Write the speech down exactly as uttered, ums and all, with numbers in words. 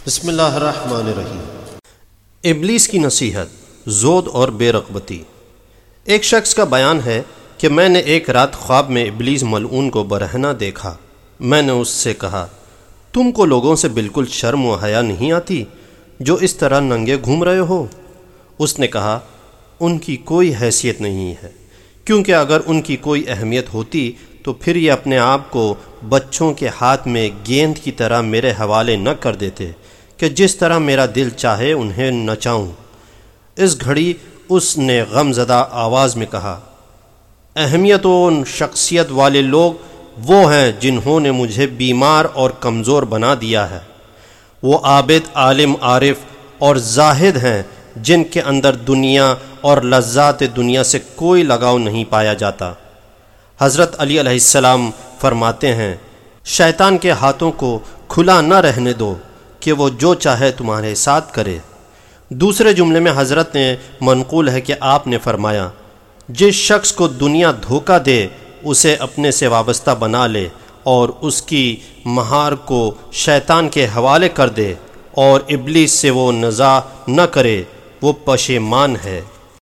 بسم اللہ الرحمن الرحیم۔ ابلیس کی نصیحت، زود اور بے رغبتی۔ ایک شخص کا بیان ہے کہ میں نے ایک رات خواب میں ابلیس ملعون کو برہنہ دیکھا۔ میں نے اس سے کہا، تم کو لوگوں سے بالکل شرم و حیا نہیں آتی جو اس طرح ننگے گھوم رہے ہو؟ اس نے کہا، ان کی کوئی حیثیت نہیں ہے، کیونکہ اگر ان کی کوئی اہمیت ہوتی تو پھر یہ اپنے آپ کو بچوں کے ہاتھ میں گیند کی طرح میرے حوالے نہ کر دیتے کہ جس طرح میرا دل چاہے انہیں نچاؤں۔ اس گھڑی اس نے غم زدہ آواز میں کہا، اہمیت و شخصیت والے لوگ وہ ہیں جنہوں نے مجھے بیمار اور کمزور بنا دیا ہے۔ وہ عابد، عالم، عارف اور زاہد ہیں جن کے اندر دنیا اور لذات دنیا سے کوئی لگاؤ نہیں پایا جاتا۔ حضرت علی علیہ السلام فرماتے ہیں، شیطان کے ہاتھوں کو کھلا نہ رہنے دو کہ وہ جو چاہے تمہارے ساتھ کرے۔ دوسرے جملے میں حضرت نے منقول ہے کہ آپ نے فرمایا، جس شخص کو دنیا دھوکہ دے اسے اپنے سے وابستہ بنا لے اور اس کی مہار کو شیطان کے حوالے کر دے اور ابلیس سے وہ نزاع نہ کرے، وہ پشیمان ہے۔